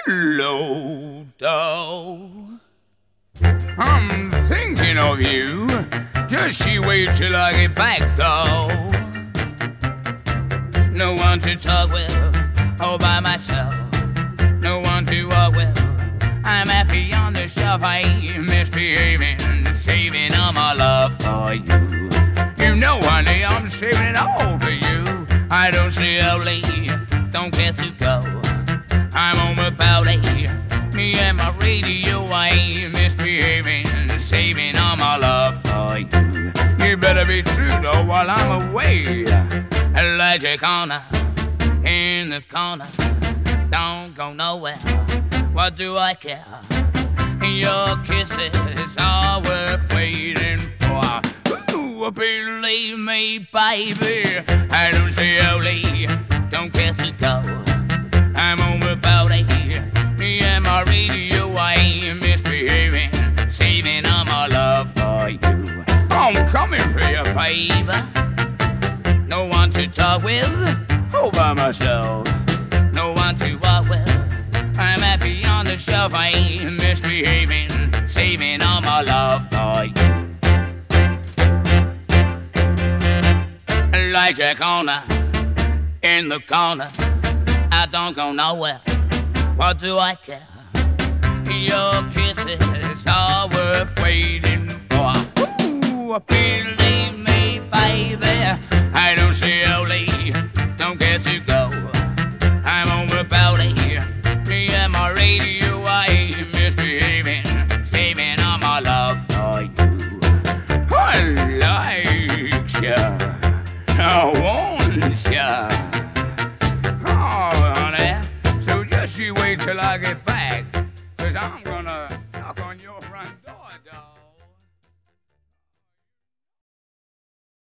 Hello, doll. I'm thinking of you. Just you wait till I get back, doll. No one to talk with, all by myself. No one to walk with. I'm happy on the shelf. I ain't misbehaving, saving all my love for you. You know, honey, I'm saving it all for you. I don't stay out late, don't get to go. I'm on my body, me and my radio. I ain't misbehaving, saving all my love for you. You better be true though while I'm away. Elijah Corner, in the corner, don't go nowhere. What do I care? Your kisses are worth waiting for. Ooh, believe me, baby, I don't stay out late, don't get to go. I'm on my body, me and my radio. I ain't misbehaving, saving all my love for you. I'm coming for you, baby. No one to talk with, all by myself. No one to walk with. I'm happy on the shelf. I ain't misbehaving, saving all my love for you. Elijah Corner, in the corner, I don't go nowhere. What do I care? Your kisses are worth waiting for. Ooh, believe me, baby, I don't stay out late, don't get to go. I'm on my body, me and my radio. I ain't misbehaving, saving all my love for you. I like ya, I want ya. Oh, honey, so just you wait till I get back, 'cause I'm gonna knock on your front door, dog.